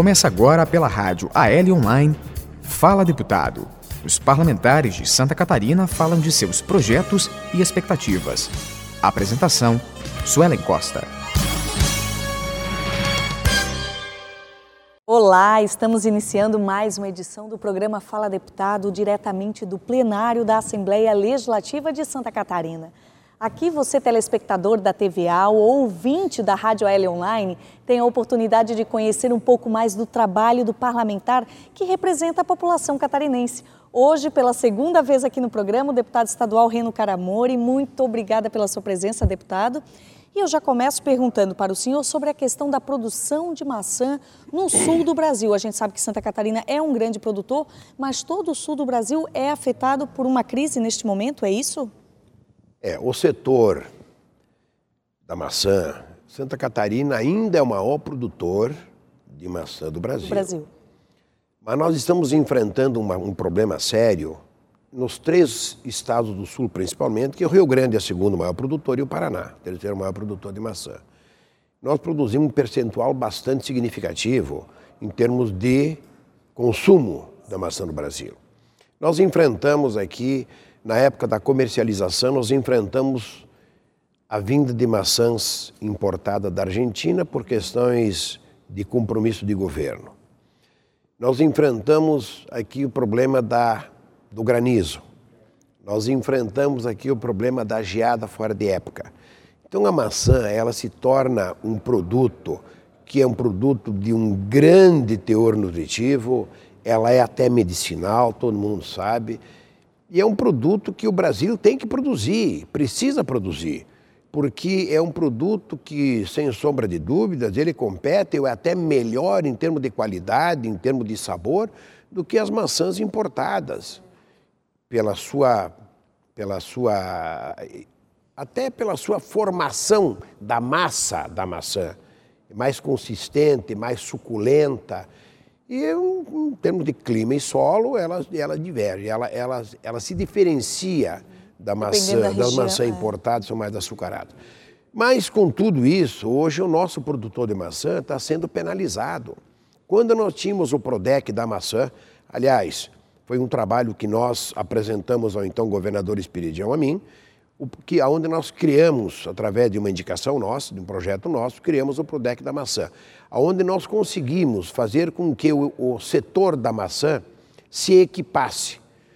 Começa agora pela rádio AL Online, Fala Deputado. Os parlamentares de Santa Catarina falam de seus projetos e expectativas. Apresentação, Suelen Costa. Olá, estamos iniciando mais uma edição do programa Fala Deputado, diretamente do plenário da Assembleia Legislativa de Santa Catarina. Aqui você, telespectador da TVA ou ouvinte da Rádio AL Online, tem a oportunidade de conhecer um pouco mais do trabalho do parlamentar que representa a população catarinense. Hoje, pela segunda vez aqui no programa, o deputado estadual Reno Caramori. Muito obrigada pela sua presença, deputado. E eu já começo perguntando para o senhor sobre a questão da produção de maçã no sul do Brasil. A gente sabe que Santa Catarina é um grande produtor, mas todo o sul do Brasil é afetado por uma crise neste momento, é isso? O setor da maçã, Santa Catarina ainda é o maior produtor de maçã do Brasil. Mas nós estamos enfrentando um problema sério nos 3 estados do sul, principalmente, que o Rio Grande é o segundo maior produtor e o Paraná, o terceiro maior produtor de maçã. Nós produzimos um percentual bastante significativo em termos de consumo da maçã no Brasil. Nós enfrentamos aqui, na época da comercialização, nós enfrentamos a vinda de maçãs importada da Argentina por questões de compromisso de governo. Nós enfrentamos aqui o problema do granizo. Nós enfrentamos aqui o problema da geada fora de época. Então a maçã, ela se torna um produto que é um produto de um grande teor nutritivo, ela é até medicinal, todo mundo sabe, e é um produto que o Brasil tem que produzir, precisa produzir, porque é um produto que, sem sombra de dúvidas, ele compete ou é até melhor em termos de qualidade, em termos de sabor, do que as maçãs importadas, até pela sua formação da massa da maçã, mais consistente, mais suculenta. E em termos de clima e solo, ela diverge, ela se diferencia da maçã, das maçãs importadas, são mais açucaradas. Mas com tudo isso, hoje o nosso produtor de maçã está sendo penalizado. Quando nós tínhamos o PRODEC da maçã, aliás, foi um trabalho que nós apresentamos ao então governador Espiridião Amin, onde nós criamos, através de uma indicação nossa, de um projeto nosso, criamos o PRODEC da maçã, onde nós conseguimos fazer com que o setor da maçã se equipasse,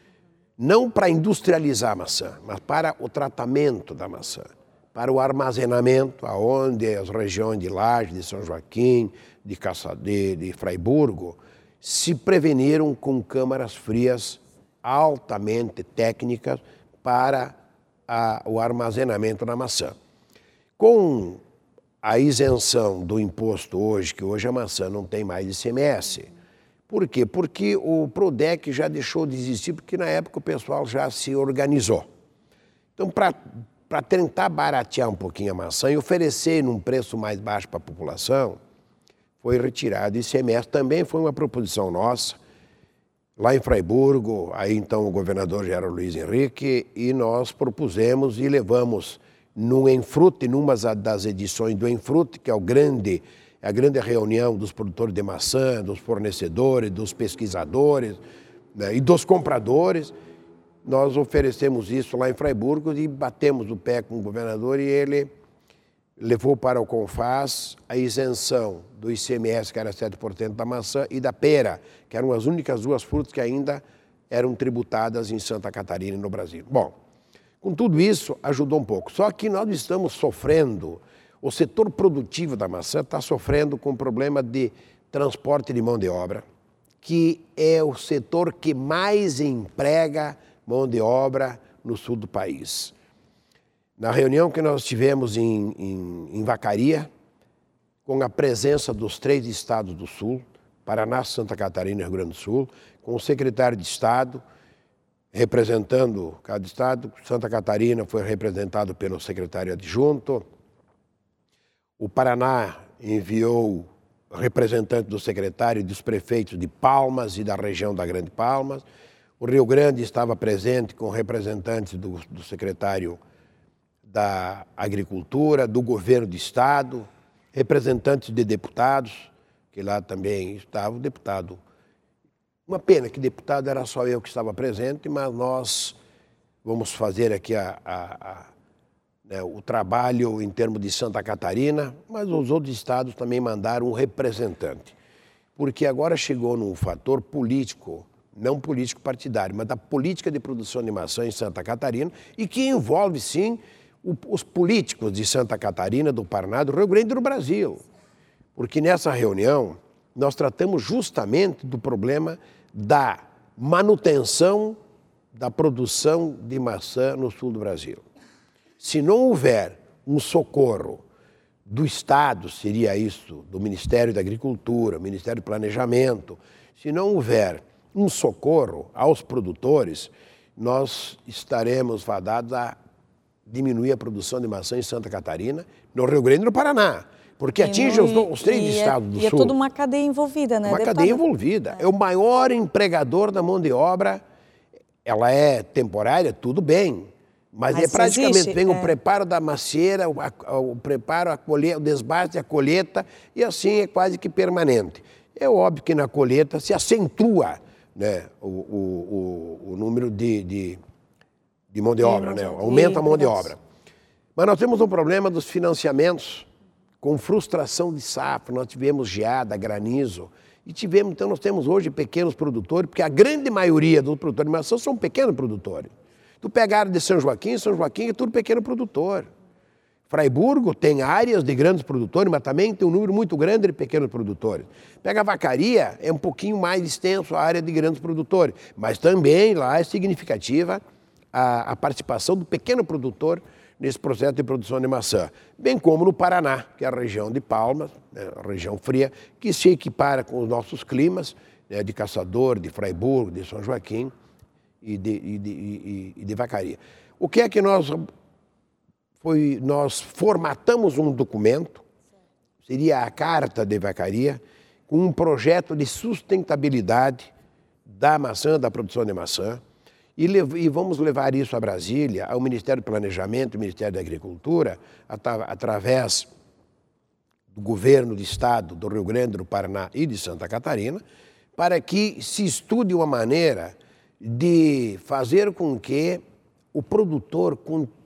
não para industrializar a maçã, mas para o tratamento da maçã, para o armazenamento, aonde as regiões de Laje, de São Joaquim, de Caçadê, de Fraiburgo, se preveniram com câmaras frias altamente técnicas para o armazenamento da maçã. Com a isenção do imposto hoje, que hoje a maçã não tem mais ICMS. Por quê? Porque o PRODEC já deixou de existir, porque na época o pessoal já se organizou. Então, para tentar baratear um pouquinho a maçã e oferecer num preço mais baixo para a população, foi retirado o ICMS. Também foi uma proposição nossa, lá em Fraiburgo, aí então o governador já era o Luiz Henrique, e nós propusemos e levamos no Enfrute, numa das edições do Enfrute, que é a grande reunião dos produtores de maçã, dos fornecedores, dos pesquisadores, né, e dos compradores. Nós oferecemos isso lá em Fraiburgo e batemos o pé com o governador e ele levou para o CONFAS a isenção do ICMS, que era 7% da maçã, e da pera, que eram as únicas 2 frutas que ainda eram tributadas em Santa Catarina e no Brasil. Bom, com tudo isso, ajudou um pouco. Só que nós estamos sofrendo, o setor produtivo da maçã está sofrendo com o problema de transporte de mão de obra, que é o setor que mais emprega mão de obra no sul do país. Na reunião que nós tivemos em Vacaria, com a presença dos 3 estados do sul, Paraná, Santa Catarina e Rio Grande do Sul, com o secretário de Estado, representando cada estado. Santa Catarina foi representado pelo secretário adjunto. O Paraná enviou representante do secretário e dos prefeitos de Palmas e da região da Grande Palmas. O Rio Grande estava presente com representantes do secretário da Agricultura, do governo do estado, representantes de deputados, que lá também estava o deputado. Uma pena que deputado era só eu que estava presente, mas nós vamos fazer aqui o trabalho em termos de Santa Catarina, mas os outros estados também mandaram um representante. Porque agora chegou num fator político, não político partidário, mas da política de produção de maçã em Santa Catarina, e que envolve, sim, os políticos de Santa Catarina, do Paraná, do Rio Grande e do Brasil. Porque nessa reunião nós tratamos justamente do problema da manutenção da produção de maçã no sul do Brasil. Se não houver um socorro do Estado, seria isso, do Ministério da Agricultura, Ministério do Planejamento, se não houver um socorro aos produtores, nós estaremos fadados a diminuir a produção de maçã em Santa Catarina, no Rio Grande e no Paraná, porque atinge os três estados do sul. E é toda uma cadeia envolvida, né? Uma cadeia envolvida. É o maior empregador da mão de obra, ela é temporária, tudo bem, mas é praticamente, vem o preparo da macieira, o preparo, o desbaste, a colheita, e assim é quase que permanente. É óbvio que na colheita se acentua, né, o número de mão de obra, né? Aumenta a mão de obra. Mas nós temos um problema dos financiamentos com frustração de safra. Nós tivemos geada, granizo, e então nós temos hoje pequenos produtores, porque a grande maioria dos produtores de maçã são pequenos produtores. Tu pega a área de São Joaquim é tudo pequeno produtor. Fraiburgo tem áreas de grandes produtores, mas também tem um número muito grande de pequenos produtores. Pega a Vacaria, é um pouquinho mais extenso a área de grandes produtores, mas também lá é significativa a participação do pequeno produtor nesse processo de produção de maçã. Bem como no Paraná, que é a região de Palmas, né, a região fria, que se equipara com os nossos climas, né, de Caçador, de Fraiburgo, de São Joaquim e de Vacaria. O que é que nós formatamos um documento, seria a Carta de Vacaria, com um projeto de sustentabilidade da maçã, da produção de maçã, e vamos levar isso a Brasília, ao Ministério do Planejamento, ao Ministério da Agricultura, através do governo do Estado do Rio Grande, do Paraná e de Santa Catarina, para que se estude uma maneira de fazer com que o produtor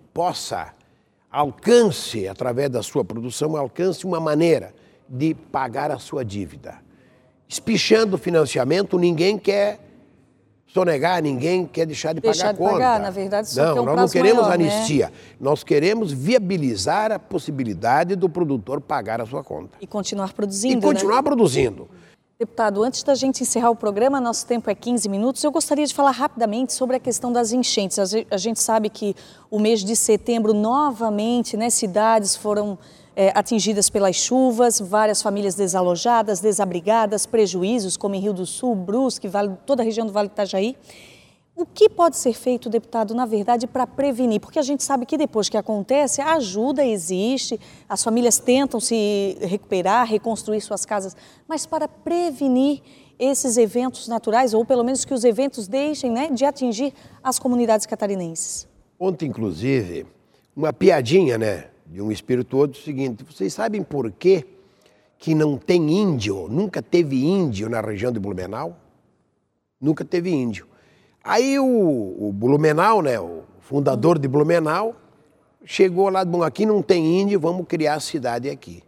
alcance, através da sua produção, alcance uma maneira de pagar a sua dívida. Espichando o financiamento, ninguém quer sonegar, ninguém quer deixar de pagar a conta. Pagar, na verdade, só não, um nós não queremos maior, anistia. Né? Nós queremos viabilizar a possibilidade do produtor pagar a sua conta. E continuar produzindo, E continuar produzindo. Deputado, antes da gente encerrar o programa, nosso tempo é 15 minutos, eu gostaria de falar rapidamente sobre a questão das enchentes. A gente sabe que o mês de setembro, novamente, né, cidades foram atingidas pelas chuvas, várias famílias desalojadas, desabrigadas, prejuízos, como em Rio do Sul, Brusque, toda a região do Vale do Itajaí. O que pode ser feito, deputado, na verdade, para prevenir? Porque a gente sabe que depois que acontece, a ajuda existe, as famílias tentam se recuperar, reconstruir suas casas, mas para prevenir esses eventos naturais, ou pelo menos que os eventos deixem, né, de atingir as comunidades catarinenses. Ontem, inclusive, uma piadinha, né, de um espirituoso, o seguinte: vocês sabem por que não tem índio, nunca teve índio na região de Blumenau? Nunca teve índio. Aí o Blumenau, né, o fundador de Blumenau, chegou lá, bom, aqui não tem índio, vamos criar a cidade aqui.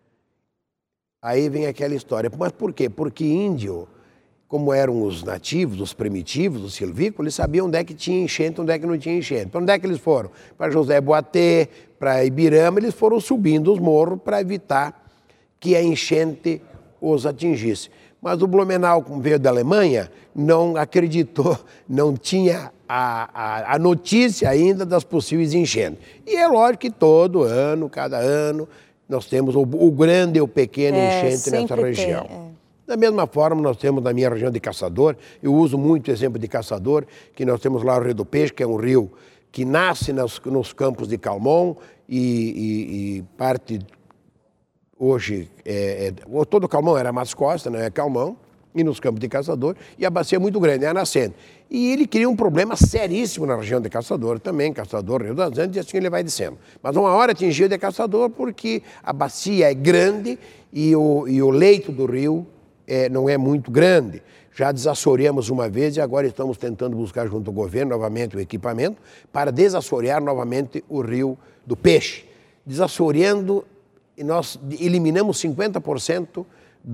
Aí vem aquela história. Mas por quê? Porque índio, como eram os nativos, os primitivos, os silvícolas, eles sabiam onde é que tinha enchente, onde é que não tinha enchente. Para onde é que eles foram? Para José Boatê, para Ibirama, eles foram subindo os morros para evitar que a enchente os atingisse. Mas o Blumenau, como veio da Alemanha, não acreditou, não tinha a notícia ainda das possíveis enchentes. E é lógico que todo ano, cada ano, nós temos o grande e o pequeno enchente nessa região. Da mesma forma, nós temos na minha região de Caçador, eu uso muito o exemplo de Caçador, que nós temos lá o Rio do Peixe, que é um rio que nasce nos campos de Calmon e parte... Hoje, todo Calmon era Mas Costa, não é Calmon, e nos campos de Caçador, e a bacia é muito grande, é a nascente. E ele cria um problema seríssimo na região de Caçador também, Caçador, Rio das Antas, e assim ele vai descendo. Mas uma hora atingiu de Caçador porque a bacia é grande e o leito do rio não é muito grande. Já desassoreamos uma vez e agora estamos tentando buscar junto ao governo novamente o equipamento para desassorear novamente o rio do peixe. Desassoreando, nós eliminamos 50%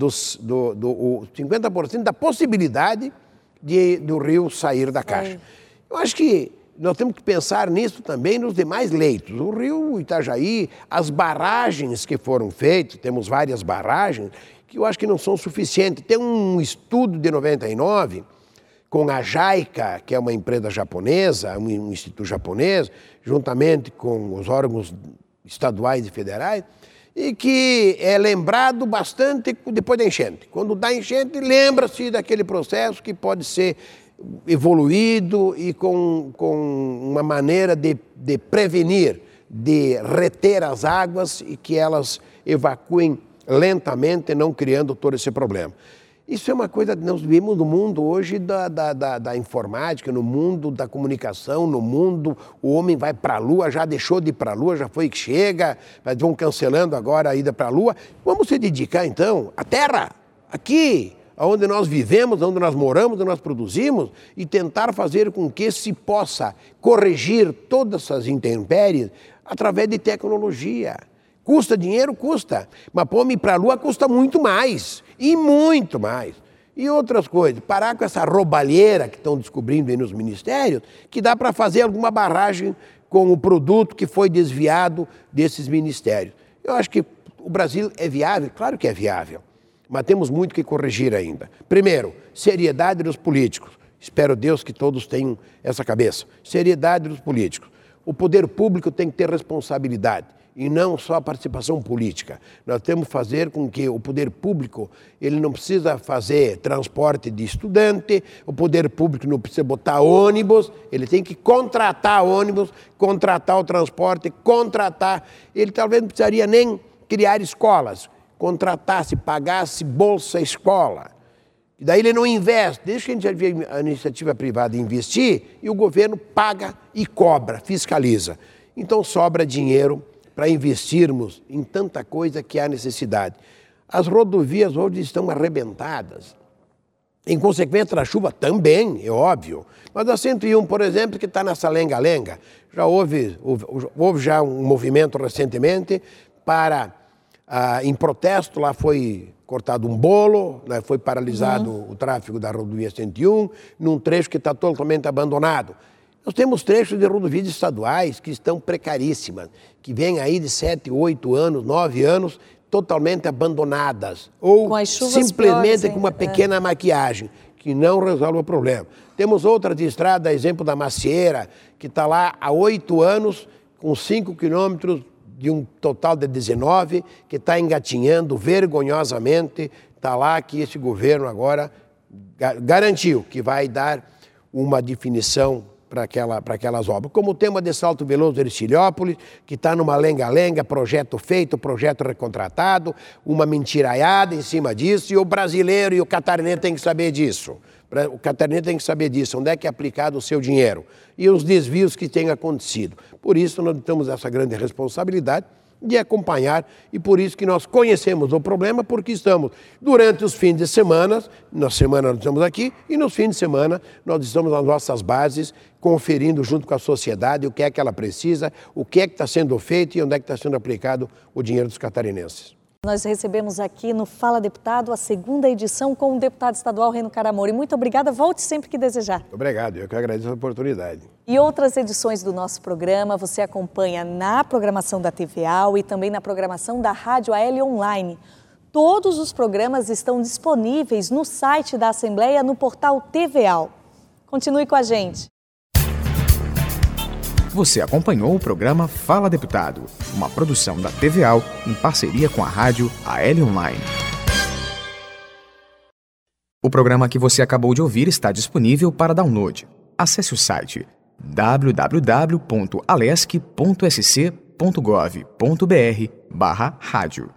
50% da possibilidade do rio sair da caixa. Eu acho que nós temos que pensar nisso também nos demais leitos. O rio Itajaí, as barragens que foram feitas, temos várias barragens, que eu acho que não são suficientes. Tem um estudo de 99 com a JAICA, que é uma empresa japonesa, um instituto japonês, juntamente com os órgãos estaduais e federais, e que é lembrado bastante depois da enchente. Quando dá enchente, lembra-se daquele processo que pode ser evoluído e com uma maneira de prevenir, de reter as águas e que elas evacuem lentamente, não criando todo esse problema. Isso é uma coisa que nós vivemos no mundo hoje da informática, no mundo da comunicação, no mundo o homem vai para a Lua, já deixou de ir para a Lua, já foi que chega, mas vão cancelando agora a ida para a Lua. Vamos se dedicar então à Terra, aqui, onde nós vivemos, onde nós moramos, onde nós produzimos, e tentar fazer com que se possa corrigir todas essas intempéries através de tecnologia. Custa dinheiro? Custa. Mas para ir para a Lua custa muito mais. E muito mais. E outras coisas. Parar com essa roubalheira que estão descobrindo aí nos ministérios, que dá para fazer alguma barragem com o produto que foi desviado desses ministérios. Eu acho que o Brasil é viável? Claro que é viável. Mas temos muito que corrigir ainda. Primeiro, seriedade dos políticos. Espero Deus que todos tenham essa cabeça. Seriedade dos políticos. O poder público tem que ter responsabilidade. E não só a participação política. Nós temos que fazer com que o poder público, ele não precisa fazer transporte de estudante, o poder público não precisa botar ônibus, ele tem que contratar ônibus, contratar o transporte, ele talvez não precisaria nem criar escolas, contratasse, pagasse bolsa escola. E daí ele não investe, deixa a iniciativa privada investir e o governo paga e cobra, fiscaliza. Então sobra dinheiro para investirmos em tanta coisa que há necessidade. As rodovias hoje estão arrebentadas. Em consequência da chuva também, é óbvio. Mas a 101, por exemplo, que está nessa lenga-lenga, já houve já um movimento recentemente para, em protesto, lá foi cortado um bolo, né, foi paralisado o tráfego da rodovia 101, num trecho que está totalmente abandonado. Nós temos trechos de rodovias estaduais que estão precaríssimas, que vêm aí de 7, 8 anos, 9 anos, totalmente abandonadas. Ou simplesmente com uma pequena maquiagem, que não resolve o problema. Temos outras estradas, exemplo da Macieira, que está lá há 8 anos, com 5 quilômetros de um total de 19, que está engatinhando vergonhosamente. Está lá que esse governo agora garantiu que vai dar uma definição para aquelas obras. Como o tema de Salto Veloso Ercilhópolis, que está numa lenga-lenga, projeto feito, projeto recontratado, uma mentiraiada em cima disso, e o brasileiro e o catarinense têm que saber disso. O catarinense tem que saber disso, onde é que é aplicado o seu dinheiro e os desvios que têm acontecido. Por isso nós temos essa grande responsabilidade de acompanhar e por isso que nós conhecemos o problema, porque estamos durante os fins de semana, na semana nós estamos aqui e nos fins de semana nós estamos nas nossas bases conferindo junto com a sociedade o que é que ela precisa, o que é que está sendo feito e onde é que está sendo aplicado o dinheiro dos catarinenses. Nós recebemos aqui no Fala Deputado a segunda edição com o deputado estadual Reno Caramori. Muito obrigada, volte sempre que desejar. Obrigado, eu que agradeço a oportunidade. E outras edições do nosso programa você acompanha na programação da TVA e também na programação da Rádio AL Online. Todos os programas estão disponíveis no site da Assembleia no portal TVA. Continue com a gente. Você acompanhou o programa Fala Deputado, uma produção da TVA em parceria com a rádio AL Online. O programa que você acabou de ouvir está disponível para download. Acesse o site www.alesc.sc.gov.br/rádio.